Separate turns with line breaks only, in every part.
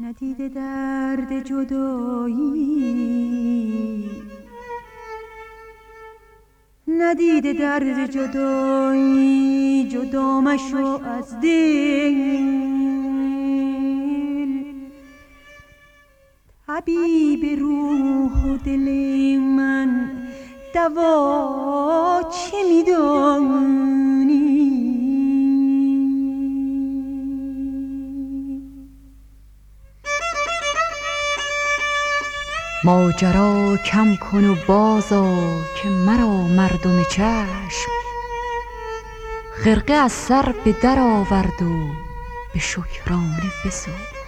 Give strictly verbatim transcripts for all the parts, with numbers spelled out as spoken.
ندیده درد جدایی، ندیده درد جدایی، جدا مشو از دل. طبیب روح و دل من دوا چه میدانی؟
ماجرا کم کن و بازآ که مرا مردم چشم خرقه از سر به در آورد و به شکرانه بسوخت.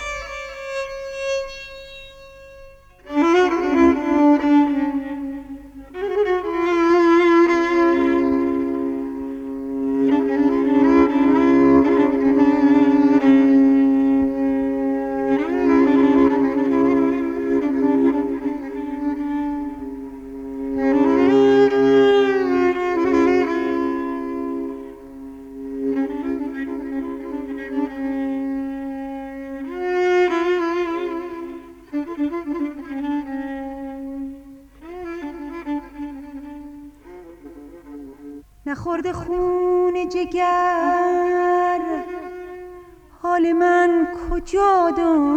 نخورده خون جگر حال من کجا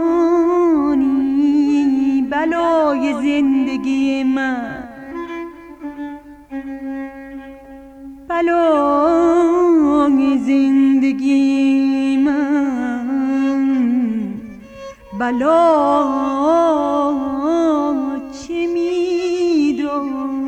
دانی؟ بلای زندگی من، بلای زندگی من، بلا چه میدانی؟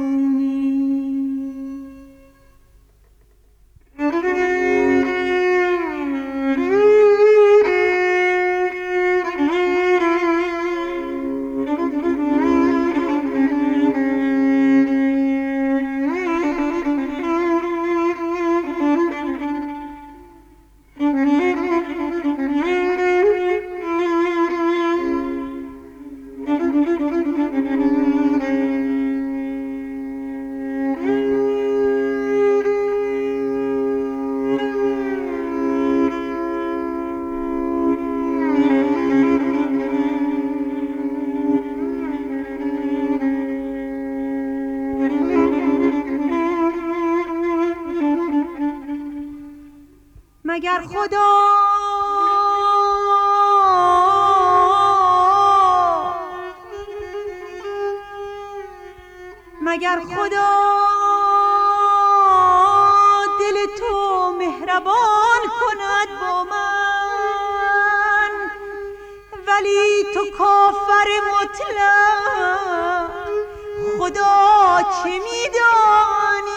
مگر خدا مگر خدا دل تو مهربان کند با من، ولی تو کافر مطلق خدا چه میدانی؟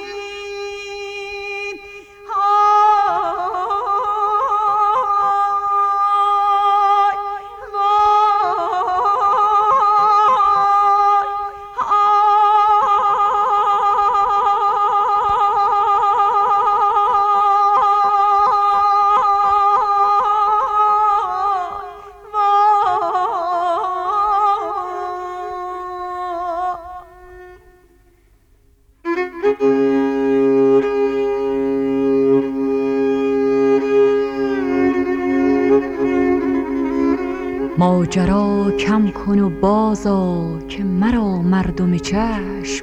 ماجرا کم کن و بازآ که مرا مردم چشم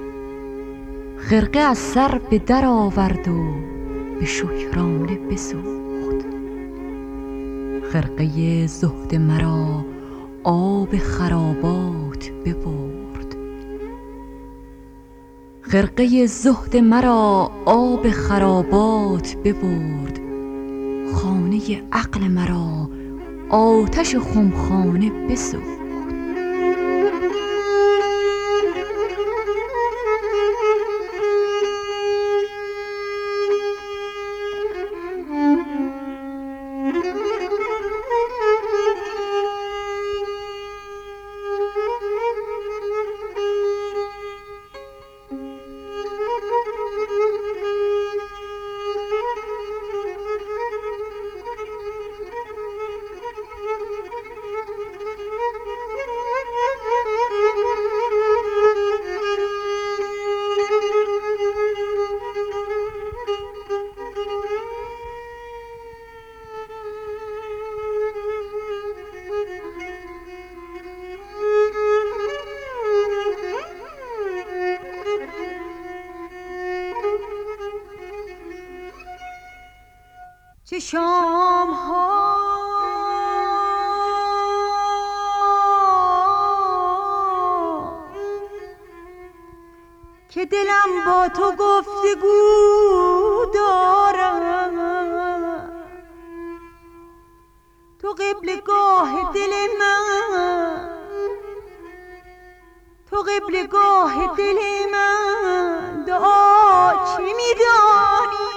خرقه از سر به در آورد و به شکرانه بسوخت. خرقه زهد مرا آب خرابات ببرد، خرقه زهد مرا آب خرابات ببرد، خانه عقل مرا آتش خمخانه بسوخت.
چه شام ها که دلم با تو گفتگو دارم، تو قبلگاه دل من، تو قبلگاه دل من، دعا چه میدانی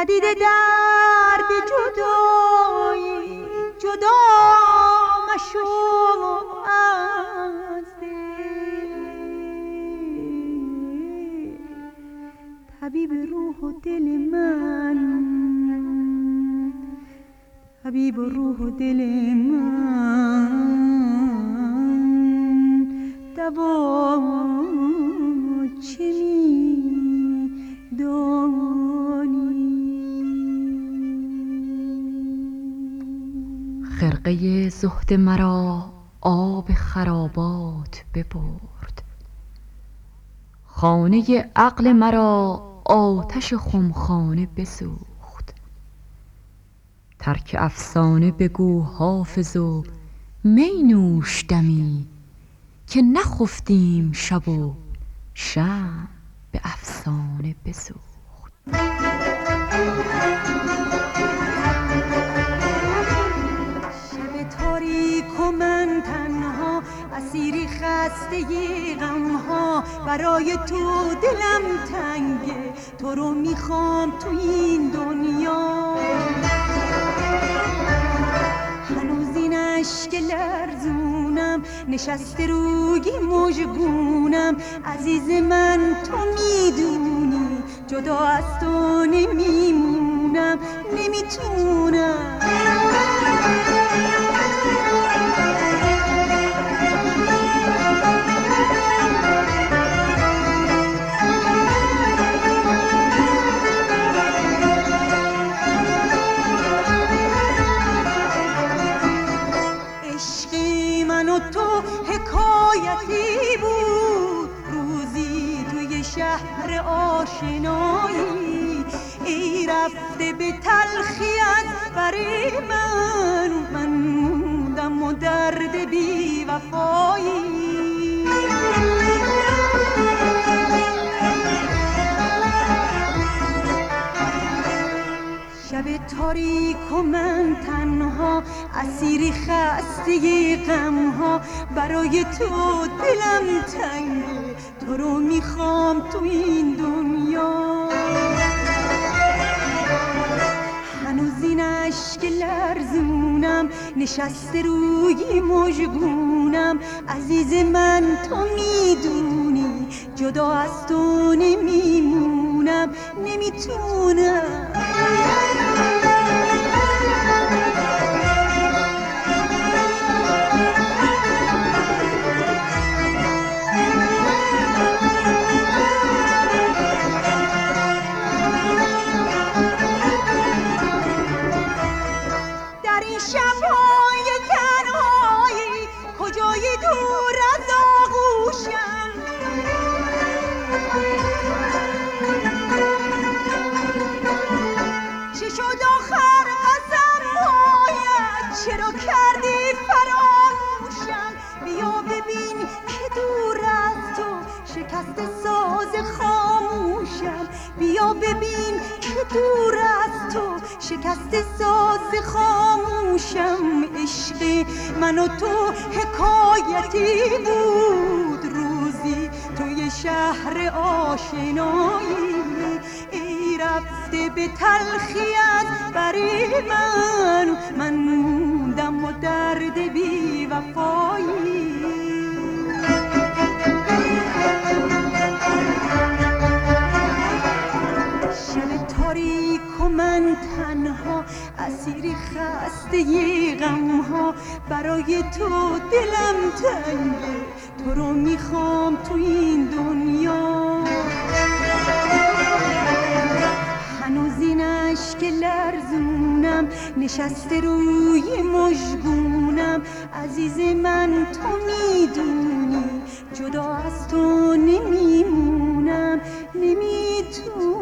ندیده درد جدایی، جدا مشو از دل. طبیب روح و دل من، طبیب روح و دل من، دوا چه می دانی؟
خرقه زهد مرا آب خرابات ببرد، خانه عقل مرا آتش خمخانه بسوخت. ترک افسانه بگو حافظ و می نوش دمی، که نخفتیم شب و شمع به افسانه بسوخت.
شب تاریک و من تنها، اسیری خسته غمها، برای تو دلم تنگه، تو رو میخوام تو این دنیا. هنوز این اشک لرزونم نشسته روی مژگونم، عزیز من تو میدونی جدا از تو نمیمونم، نمیتونم. عشقی من و تو حکایتی بود، روزی توی شهر آشنایی. ای رفته به تلخیت برای من، من موندم و درد بی وفایی. شب تاریک و من تنها، اسیری خسته غمها، برای تو دلم تنگه، تو رو میخوام تو این دنیا. هنوز این اشک لرزونم نشسته روی مژگونم، عزیز من تو میدونی جدا از تو نمیمونم، نمیتونم. در این شب‌های تنهایی کجای دور از آغوشم، چه شد آخر قسم‌هایت، چرا کردی فراموشم؟ بیا ببین که دور از تو شکست ساز خاموشم، بیا ببین که دور از تو شکست ساز خاموشم. عشق من و تو حکایتی بود، روزی توی شهر آشنایی. ای رفته به تلخیت برای من، من موندم و درد بی وفایی. شب تاریک و من تنها، اسیری خسته غمها، برای تو دلم تنگه، تو رو میخوام تو این دنیا. هنوز این اشک لرزونم نشسته روی مژگونم، عزیز من تو میدونی جدا از تو نمیمونم، نمیتونم.